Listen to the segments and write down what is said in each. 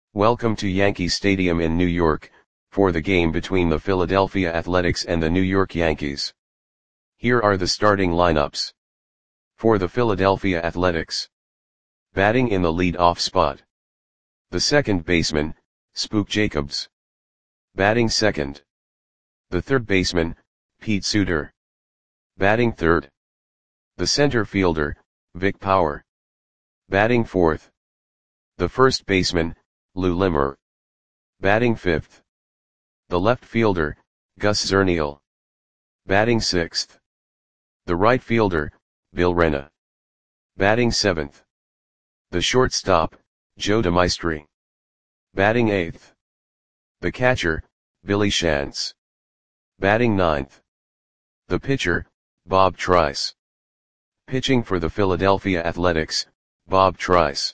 Welcome to Yankee Stadium in New York, for the game between the Philadelphia Athletics and the New York Yankees. Here are the starting lineups. For the Philadelphia Athletics. Batting in the lead-off spot. The second baseman, Spook Jacobs. Batting second. The third baseman, Pete Suter. Batting third. The center fielder, Vic Power. Batting fourth. The first baseman, Lou Limmer. Batting fifth. The left fielder, Gus Zernial. Batting sixth. The right fielder, Bill Rena. Batting seventh. The shortstop, Joe DeMaestri. Batting eighth. The catcher, Billy Shantz. Batting ninth. The pitcher, Bob Trice. Pitching for the Philadelphia Athletics, Bob Trice.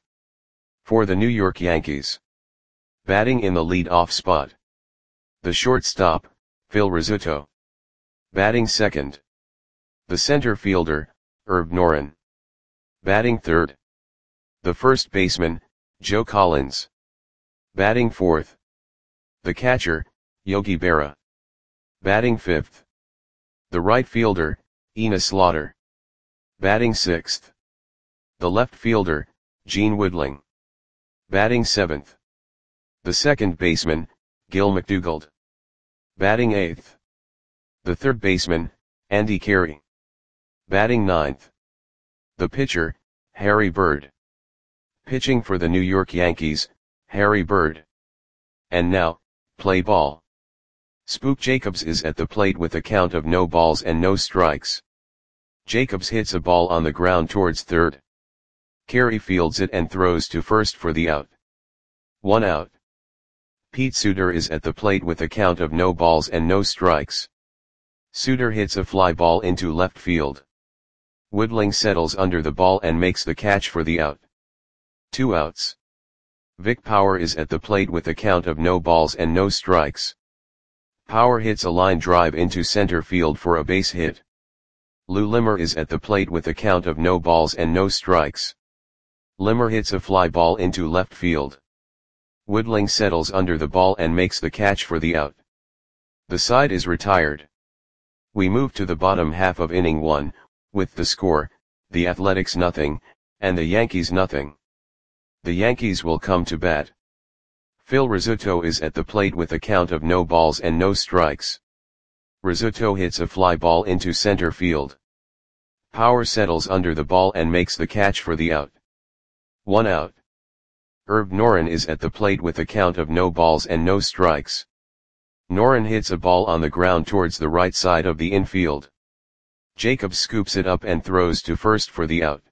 For the New York Yankees. Batting in the lead-off spot. The shortstop, Phil Rizzuto. Batting second. The center fielder, Herb Noren. Batting third. The first baseman, Joe Collins. Batting fourth. The catcher, Yogi Berra. Batting fifth. The right fielder, Enos Slaughter. Batting sixth. The left fielder, Gene Woodling. Batting seventh. The second baseman, Gil McDougald. Batting eighth. The third baseman, Andy Carey. Batting ninth. The pitcher, Harry Bird. Pitching for the New York Yankees, Harry Bird. And now, play ball. Spook Jacobs is at the plate with a count of no balls and no strikes. Jacobs hits a ball on the ground towards third. Carey fields it and throws to first for the out. 1 out. Pete Suter is at the plate with a count of no balls and no strikes. Suter hits a fly ball into left field. Woodling settles under the ball and makes the catch for the out. 2 outs. Vic Power is at the plate with a count of no balls and no strikes. Power hits a line drive into center field for a base hit. Lou Limmer is at the plate with a count of no balls and no strikes. Limmer hits a fly ball into left field. Woodling settles under the ball and makes the catch for the out. The side is retired. We move to the bottom half of inning 1, with the score, the Athletics 0, and the Yankees 0. The Yankees will come to bat. Phil Rizzuto is at the plate with a count of no balls and no strikes. Rizzuto hits a fly ball into center field. Power settles under the ball and makes the catch for the out. 1 out. Herb Noren is at the plate with a count of no balls and no strikes. Noren hits a ball on the ground towards the right side of the infield. Jacobs scoops it up and throws to first for the out.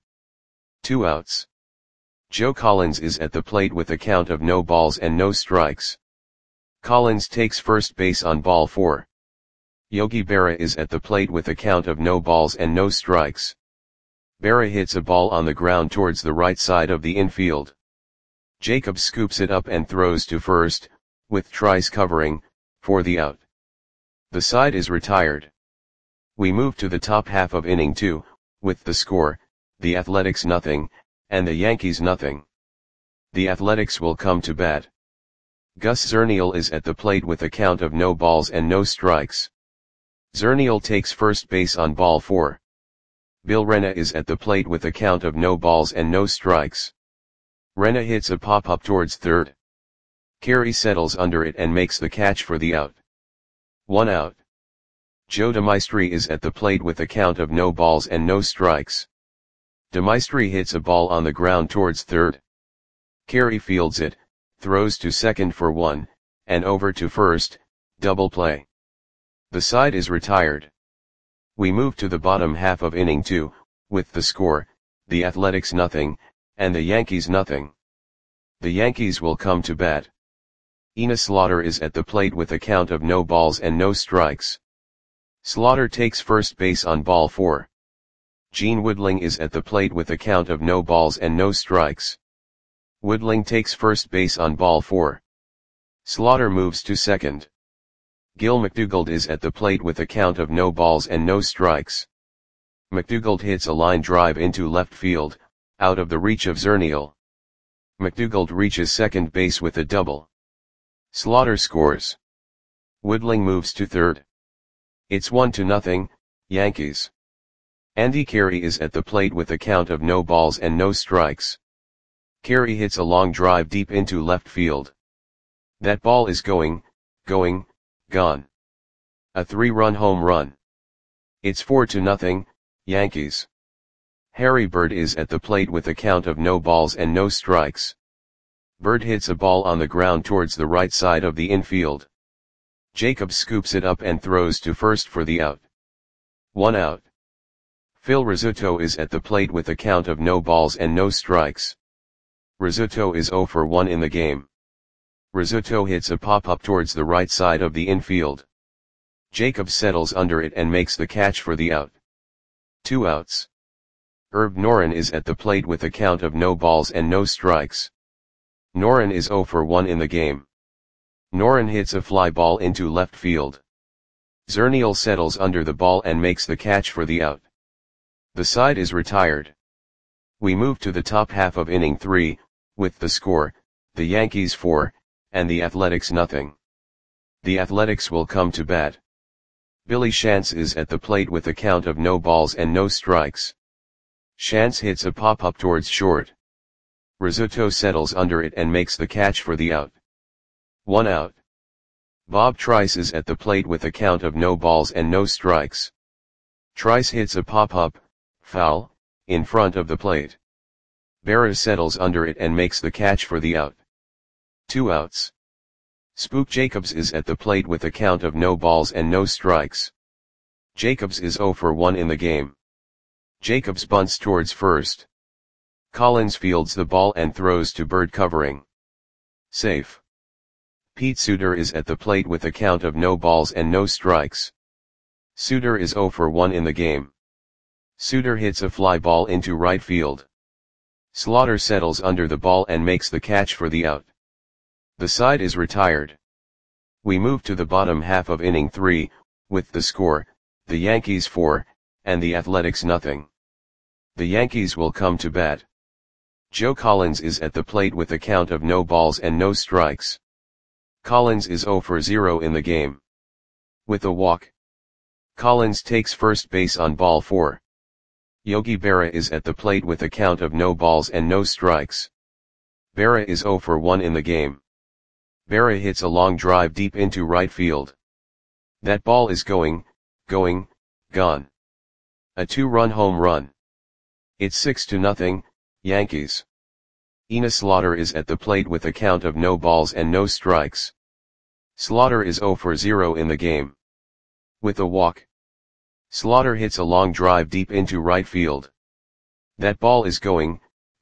2 outs. Joe Collins is at the plate with a count of no balls and no strikes. Collins takes first base on ball 4. Yogi Berra is at the plate with a count of no balls and no strikes. Berra hits a ball on the ground towards the right side of the infield. Jacobs scoops it up and throws to first, with Trice covering, for the out. The side is retired. We move to the top half of inning 2, with the score, the Athletics 0, and the Yankees 0. The Athletics will come to bat. Gus Zernial is at the plate with a count of no balls and no strikes. Zernial takes first base on ball 4. Bill Rena is at the plate with a count of no balls and no strikes. Rena hits a pop-up towards third. Carey settles under it and makes the catch for the out. 1 out. Joe DeMaestri is at the plate with a count of no balls and no strikes. DeMaestri hits a ball on the ground towards third. Carey fields it, throws to second for 1, and over to first, double play. The side is retired. We move to the bottom half of inning 2, with the score, the Athletics 0, and the Yankees 0. The Yankees will come to bat. Enos Slaughter is at the plate with a count of no balls and no strikes. Slaughter takes first base on ball 4. Gene Woodling is at the plate with a count of no balls and no strikes. Woodling takes first base on ball 4. Slaughter moves to second. Gil McDougald is at the plate with a count of no balls and no strikes. McDougald hits a line drive into left field, out of the reach of Zernial. McDougald reaches second base with a double. Slaughter scores. Woodling moves to third. It's 1-0, Yankees. Andy Carey is at the plate with a count of no balls and no strikes. Carey hits a long drive deep into left field. That ball is going, gone. A 3-run home run. It's 4-0, Yankees. Harry Bird is at the plate with a count of no balls and no strikes. Bird hits a ball on the ground towards the right side of the infield. Jacobs scoops it up and throws to first for the out. 1 out. Phil Rizzuto is at the plate with a count of no balls and no strikes. Rizzuto is 0 for 1 in the game. Rizzuto hits a pop-up towards the right side of the infield. Jacobs settles under it and makes the catch for the out. 2 outs. Herb Noren is at the plate with a count of no balls and no strikes. Noren is 0 for 1 in the game. Noren hits a fly ball into left field. Zernial settles under the ball and makes the catch for the out. The side is retired. We move to the top half of inning 3, with the score, the Yankees 4, and the Athletics nothing. The Athletics will come to bat. Billy Shantz is at the plate with a count of no balls and no strikes. Shantz hits a pop-up towards short. Rizzuto settles under it and makes the catch for the out. 1 out. Bob Trice is at the plate with a count of no balls and no strikes. Trice hits a pop-up, foul, in front of the plate. Berra settles under it and makes the catch for the out. 2 outs. Spook Jacobs is at the plate with a count of no balls and no strikes. Jacobs is 0 for 1 in the game. Jacobs bunts towards first. Collins fields the ball and throws to Bird covering. Safe. Pete Suter is at the plate with a count of no balls and no strikes. Suter is 0 for 1 in the game. Suter hits a fly ball into right field. Slaughter settles under the ball and makes the catch for the out. The side is retired. We move to the bottom half of inning 3, with the score, the Yankees 4, and the Athletics nothing. The Yankees will come to bat. Joe Collins is at the plate with a count of no balls and no strikes. Collins is 0 for 0 in the game. With a walk. Collins takes first base on ball 4. Yogi Berra is at the plate with a count of no balls and no strikes. Berra is 0 for 1 in the game. Berra hits a long drive deep into right field. That ball is going, gone. A 2-run home run. It's 6-0, Yankees. Enos Slaughter is at the plate with a count of no balls and no strikes. Slaughter is 0 for 0 in the game. With a walk. Slaughter hits a long drive deep into right field. That ball is going,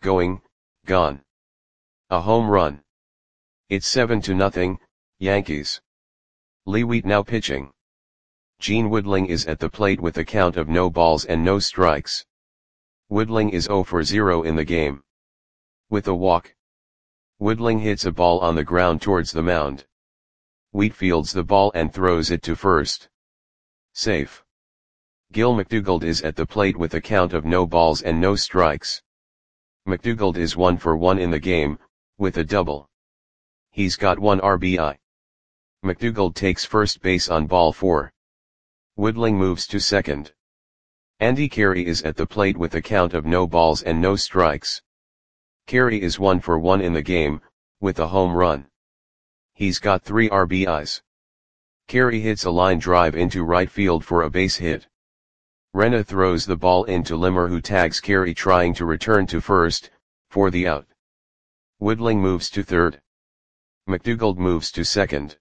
gone. A home run. It's 7-0, Yankees. Lee Wheat now pitching. Gene Woodling is at the plate with a count of no balls and no strikes. Woodling is 0 for 0 in the game. With a walk. Woodling hits a ball on the ground towards the mound. Wheat fields the ball and throws it to first. Safe. Gil McDougald is at the plate with a count of no balls and no strikes. McDougald is 1 for 1 in the game, with a double. He's got 1 RBI. McDougald takes first base on ball 4. Woodling moves to second. Andy Carey is at the plate with a count of no balls and no strikes. Carey is 1 for 1 in the game, with a home run. He's got 3 RBIs. Carey hits a line drive into right field for a base hit. Renna throws the ball into Limmer, who tags Carey trying to return to first, for the out. Woodling moves to third. McDougald moves to second.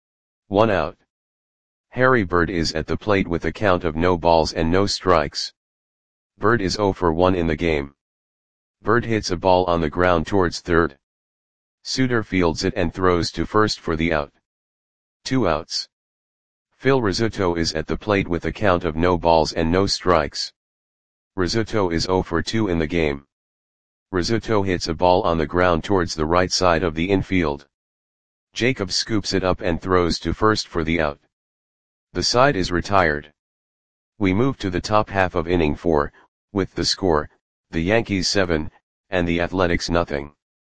1 out. Harry Bird is at the plate with a count of no balls and no strikes. Bird is 0 for 1 in the game. Bird hits a ball on the ground towards third. Suter fields it and throws to first for the out. 2 outs. Phil Rizzuto is at the plate with a count of no balls and no strikes. Rizzuto is 0 for 2 in the game. Rizzuto hits a ball on the ground towards the right side of the infield. Jacobs scoops it up and throws to first for the out. The side is retired. We move to the top half of inning 4, with the score, the Yankees 7, and the Athletics nothing.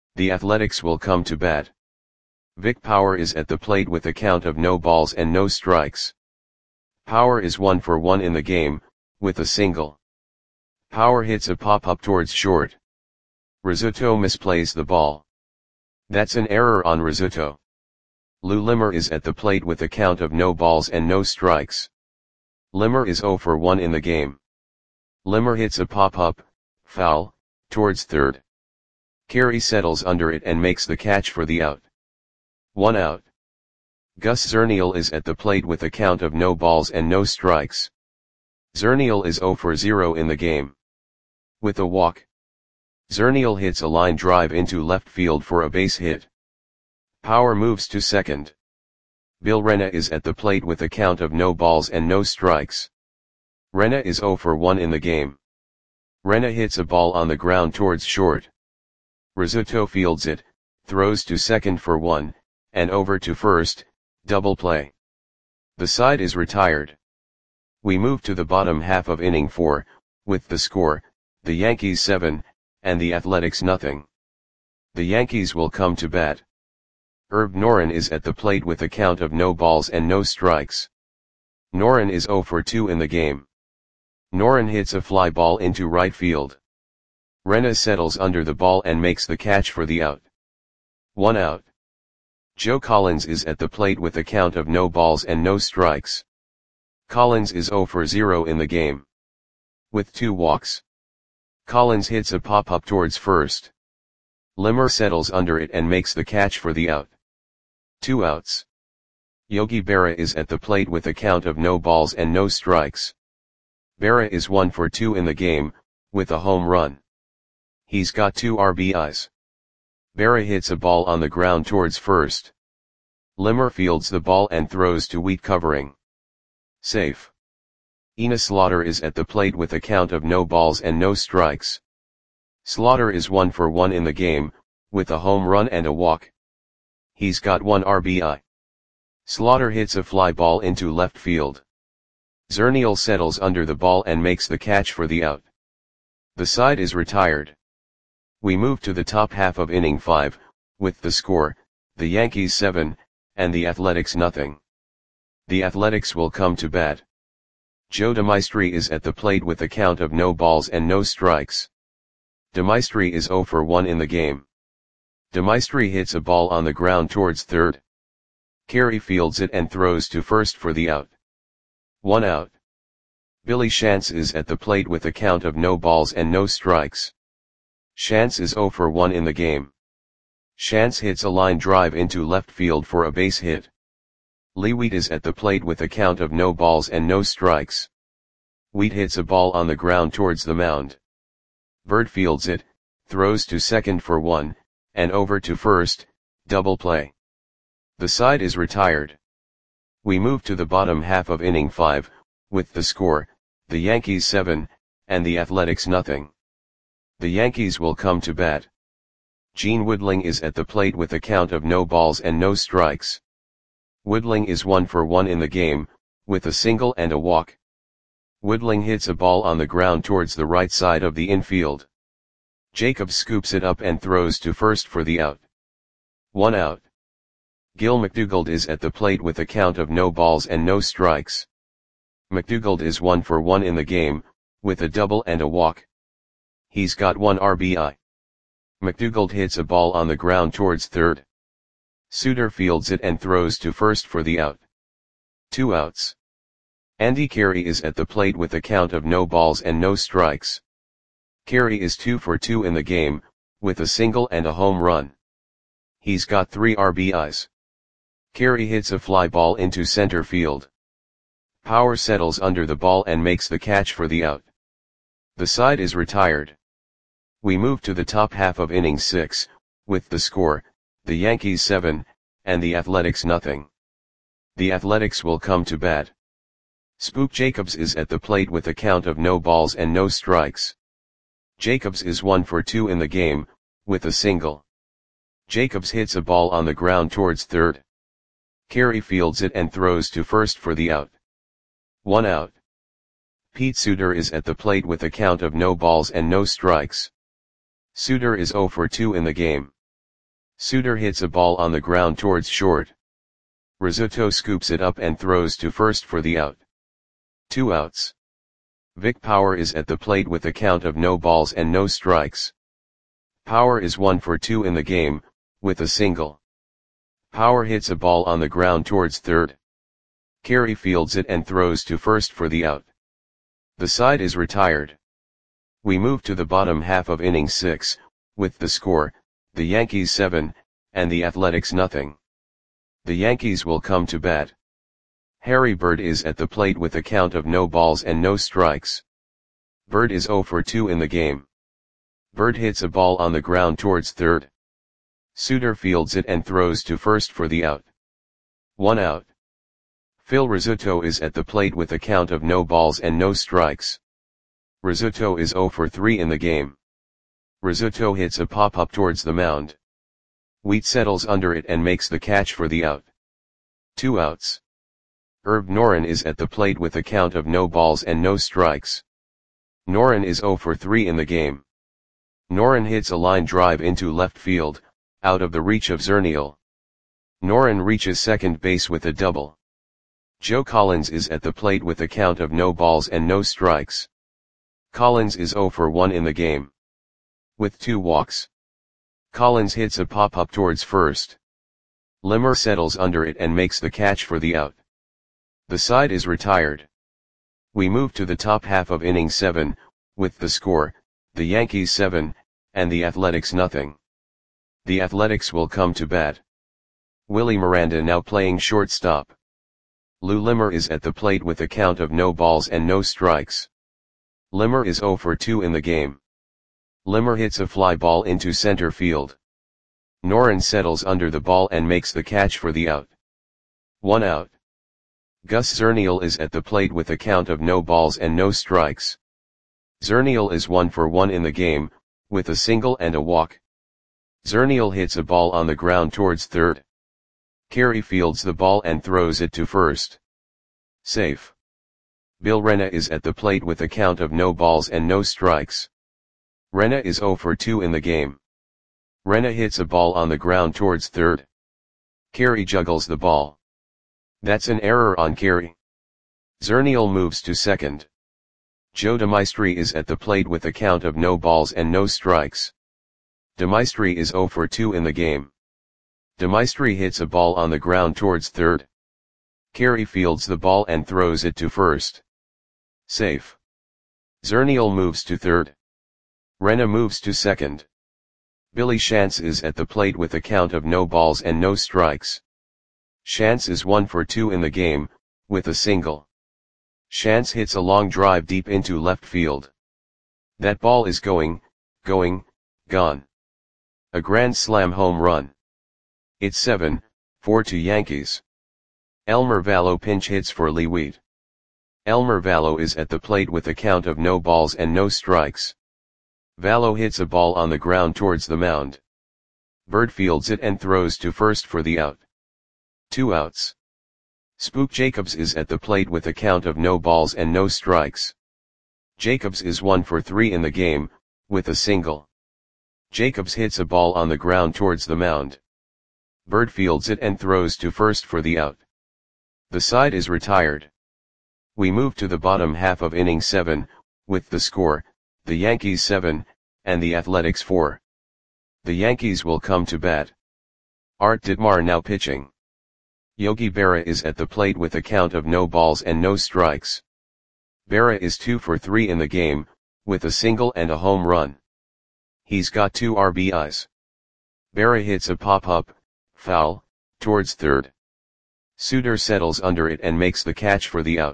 The Athletics will come to bat. Vic Power is at the plate with a count of no balls and no strikes. Power is 1 for 1 in the game, with a single. Power hits a pop-up towards short. Rizzuto misplays the ball. That's an error on Rizzuto. Lou Limmer is at the plate with a count of no balls and no strikes. Limmer is 0 for 1 in the game. Limmer hits a pop-up, foul, towards third. Carey settles under it and makes the catch for the out. 1 out. Gus Zernial is at the plate with a count of no balls and no strikes. Zernial is 0 for 0 in the game. With a walk. Zernial hits a line drive into left field for a base hit. Power moves to second. Bill Rena is at the plate with a count of no balls and no strikes. Rena is 0 for 1 in the game. Rena hits a ball on the ground towards short. Rizzuto fields it, throws to second for 1, and over to first, double play. The side is retired. We move to the bottom half of inning 4, with the score, the Yankees 7, and the Athletics nothing. The Yankees will come to bat. Herb Noren is at the plate with a count of no balls and no strikes. Noren is 0 for 2 in the game. Noren hits a fly ball into right field. Rena settles under the ball and makes the catch for the out. 1 out. Joe Collins is at the plate with a count of no balls and no strikes. Collins is 0 for 0 in the game. With 2 walks. Collins hits a pop-up towards first. Limmer settles under it and makes the catch for the out. 2 outs. Yogi Berra is at the plate with a count of no balls and no strikes. Berra is 1 for 2 in the game, with a home run. He's got 2 RBIs. Berra hits a ball on the ground towards first. Limmer fields the ball and throws to Wheat covering. Safe. Ina Slaughter is at the plate with a count of no balls and no strikes. Slaughter is 1 for 1 in the game, with a home run and a walk. He's got 1 RBI. Slaughter hits a fly ball into left field. Zernial settles under the ball and makes the catch for the out. The side is retired. We move to the top half of inning 5, with the score, the Yankees 7, and the Athletics nothing. The Athletics will come to bat. Joe DeMaestri is at the plate with a count of no balls and no strikes. DeMaestri is 0 for 1 in the game. DeMaestri hits a ball on the ground towards third. Carey fields it and throws to first for the out. 1 out. Billy Shantz is at the plate with a count of no balls and no strikes. Shantz is 0 for 1 in the game. Shantz hits a line drive into left field for a base hit. Lee Wheat is at the plate with a count of no balls and no strikes. Wheat hits a ball on the ground towards the mound. Bird fields it, throws to second for 1, and over to first, double play. The side is retired. We move to the bottom half of inning 5, with the score, the Yankees 7, and the Athletics nothing. The Yankees will come to bat. Gene Woodling is at the plate with a count of no balls and no strikes. Woodling is 1 for 1 in the game, with a single and a walk. Woodling hits a ball on the ground towards the right side of the infield. Jacobs scoops it up and throws to first for the out. 1 out. Gil McDougald is at the plate with a count of no balls and no strikes. McDougald is 1 for 1 in the game, with a double and a walk. He's got 1 RBI. McDougald hits a ball on the ground towards third. Suter fields it and throws to first for the out. 2 outs. Andy Carey is at the plate with a count of no balls and no strikes. Carey is 2 for 2 in the game, with a single and a home run. He's got 3 RBIs. Carey hits a fly ball into center field. Power settles under the ball and makes the catch for the out. The side is retired. We move to the top half of inning 6, with the score, the Yankees 7, and the Athletics nothing. The Athletics will come to bat. Spook Jacobs is at the plate with a count of no balls and no strikes. Jacobs is 1 for 2 in the game, with a single. Jacobs hits a ball on the ground towards third. Carey fields it and throws to first for the out. 1 out. Pete Suter is at the plate with a count of no balls and no strikes. Suter is 0 for 2 in the game. Suitor hits a ball on the ground towards short. Rizzuto scoops it up and throws to first for the out. 2 outs. Vic Power is at the plate with a count of no balls and no strikes. Power is 1 for 2 in the game, with a single. Power hits a ball on the ground towards third. Carey fields it and throws to first for the out. The side is retired. We move to the bottom half of inning 6, with the score, the Yankees 7, and the Athletics nothing. The Yankees will come to bat. Harry Bird is at the plate with a count of no balls and no strikes. Bird is 0 for 2 in the game. Bird hits a ball on the ground towards third. Suitor fields it and throws to first for the out. 1 out. Phil Rizzuto is at the plate with a count of no balls and no strikes. Rizzuto is 0 for 3 in the game. Rizzuto hits a pop-up towards the mound. Wheat settles under it and makes the catch for the out. 2 outs. Herb Noren is at the plate with a count of no balls and no strikes. Noren is 0 for 3 in the game. Noren hits a line drive into left field, out of the reach of Zernial. Noren reaches second base with a double. Joe Collins is at the plate with a count of no balls and no strikes. Collins is 0 for 1 in the game. With 2 walks. Collins hits a pop-up towards first. Limmer settles under it and makes the catch for the out. The side is retired. We move to the top half of inning 7, with the score, the Yankees 7, and the Athletics nothing. The Athletics will come to bat. Willie Miranda now playing shortstop. Lou Limmer is at the plate with a count of no balls and no strikes. Limmer is 0 for 2 in the game. Limmer hits a fly ball into center field. Noren settles under the ball and makes the catch for the out. 1 out. Gus Zernial is at the plate with a count of no balls and no strikes. Zernial is 1 for 1 in the game, with a single and a walk. Zernial hits a ball on the ground towards third. Carey fields the ball and throws it to first. Safe. Bill Rena is at the plate with a count of no balls and no strikes. Rena is 0 for 2 in the game. Rena hits a ball on the ground towards third. Carey juggles the ball. That's an error on Carey. Zernial moves to second. Joe DeMaestri is at the plate with a count of no balls and no strikes. DeMaestri is 0 for 2 in the game. DeMaestri hits a ball on the ground towards third. Carey fields the ball and throws it to first. Safe. Zernial moves to third. Rena moves to second. Billy Shantz is at the plate with a count of no balls and no strikes. Shantz is 1 for 2 in the game, with a single. Shantz hits a long drive deep into left field. That ball is going, gone. A grand slam home run. It's 7-4 to Yankees. Elmer Vallo pinch hits for Lee Wheat. Elmer Vallo is at the plate with a count of no balls and no strikes. Vallo hits a ball on the ground towards the mound. Bird fields it and throws to first for the out. 2 outs. Spook Jacobs is at the plate with a count of no balls and no strikes. Jacobs is 1 for 3 in the game, with a single. Jacobs hits a ball on the ground towards the mound. Bird fields it and throws to first for the out. The side is retired. We move to the bottom half of inning 7, with the score, the Yankees 7, and the Athletics 4. The Yankees will come to bat. Art Ditmar now pitching. Yogi Berra is at the plate with a count of no balls and no strikes. Berra is 2 for 3 in the game, with a single and a home run. He's got 2 RBIs. Berra hits a pop-up, foul, towards third. Suitor settles under it and makes the catch for the out.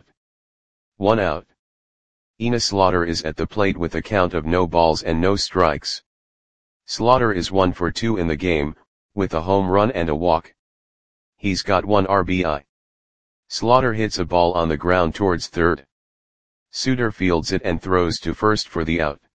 1 out. Enos Slaughter is at the plate with a count of no balls and no strikes. Slaughter is 1 for 2 in the game, with a home run and a walk. He's got 1 RBI. Slaughter hits a ball on the ground towards third. Suitor fields it and throws to first for the out.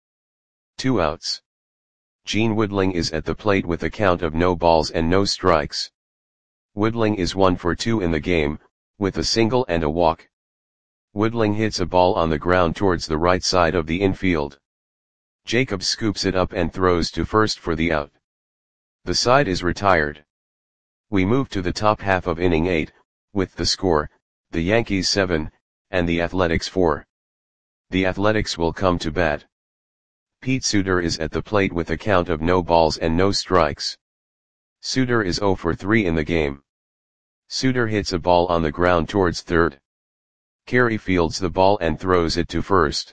2 outs. Gene Woodling is at the plate with a count of no balls and no strikes. Woodling is 1 for 2 in the game, with a single and a walk. Woodling hits a ball on the ground towards the right side of the infield. Jacobs scoops it up and throws to first for the out. The side is retired. We move to the top half of inning 8, with the score, the Yankees 7, and the Athletics 4. The Athletics will come to bat. Pete Suter is at the plate with a count of no balls and no strikes. Suter is 0 for 3 in the game. Suter hits a ball on the ground towards third. Carey fields the ball and throws it to first.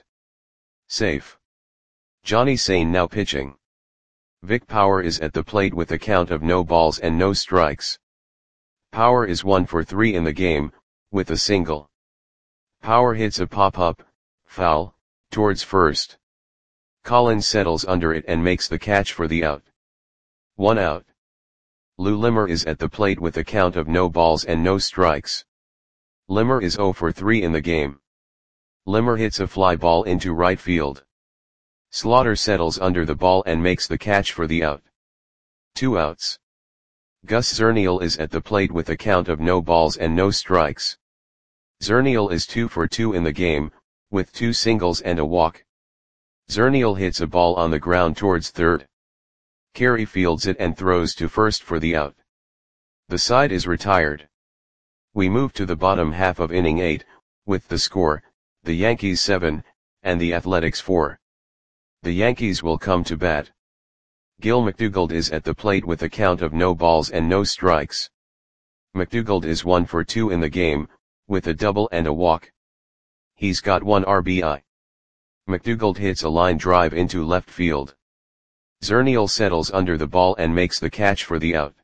Safe. Johnny Sain now pitching. Vic Power is at the plate with a count of no balls and no strikes. Power is 1 for 3 in the game, with a single. Power hits a pop-up, foul, towards first. Collins settles under it and makes the catch for the out. 1 out. Lou Limmer is at the plate with a count of no balls and no strikes. Limmer is 0 for 3 in the game. Limmer hits a fly ball into right field. Slaughter settles under the ball and makes the catch for the out. 2 outs. Gus Zernial is at the plate with a count of no balls and no strikes. Zernial is 2 for 2 in the game, with 2 singles and a walk. Zernial hits a ball on the ground towards third. Carey fields it and throws to first for the out. The side is retired. We move to the bottom half of inning 8, with the score, the Yankees 7, and the Athletics 4. The Yankees will come to bat. Gil McDougald is at the plate with a count of no balls and no strikes. McDougald is 1 for 2 in the game, with a double and a walk. He's got 1 RBI. McDougald hits a line drive into left field. Zernial settles under the ball and makes the catch for the out.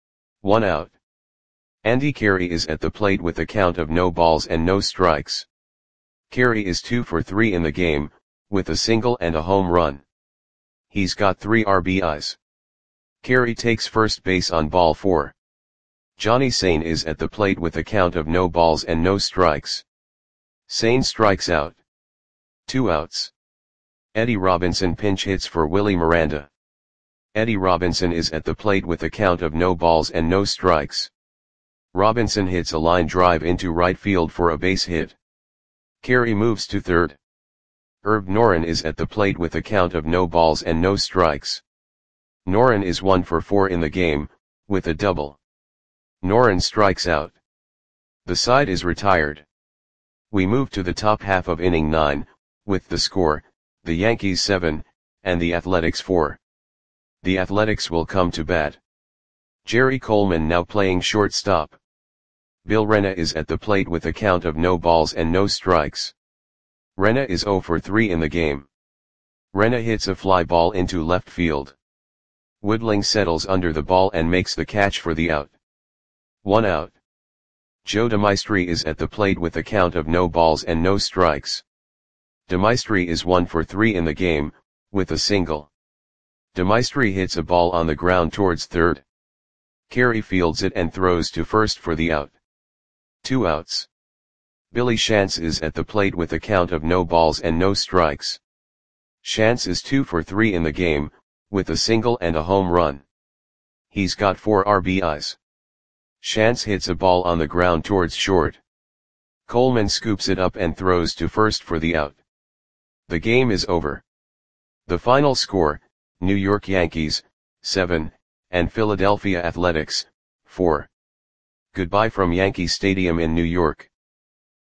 1 out. Andy Carey is at the plate with a count of no balls and no strikes. Carey is 2 for 3 in the game, with a single and a home run. He's got 3 RBIs. Carey takes first base on ball 4. Johnny Sain is at the plate with a count of no balls and no strikes. Sain strikes out. 2 outs. Eddie Robinson pinch hits for Willie Miranda. Eddie Robinson is at the plate with a count of no balls and no strikes. Robinson hits a line drive into right field for a base hit. Carey moves to third. Herb Noren is at the plate with a count of no balls and no strikes. Noren is 1 for 4 in the game, with a double. Noren strikes out. The side is retired. We move to the top half of inning 9, with the score, the Yankees 7, and the Athletics 4. The Athletics will come to bat. Jerry Coleman now playing shortstop. Bill Rena is at the plate with a count of no balls and no strikes. Rena is 0 for 3 in the game. Rena hits a fly ball into left field. Woodling settles under the ball and makes the catch for the out. 1 out. Joe DeMaestri is at the plate with a count of no balls and no strikes. DeMaestri is 1 for 3 in the game, with a single. DeMaestri hits a ball on the ground towards third. Carey fields it and throws to first for the out. 2 outs. Billy Shantz is at the plate with a count of no balls and no strikes. Shantz is 2 for 3 in the game, with a single and a home run. He's got 4 RBIs. Shantz hits a ball on the ground towards short. Coleman scoops it up and throws to first for the out. The game is over. The final score, New York Yankees, 7, and Philadelphia Athletics, 4. Goodbye from Yankee Stadium in New York.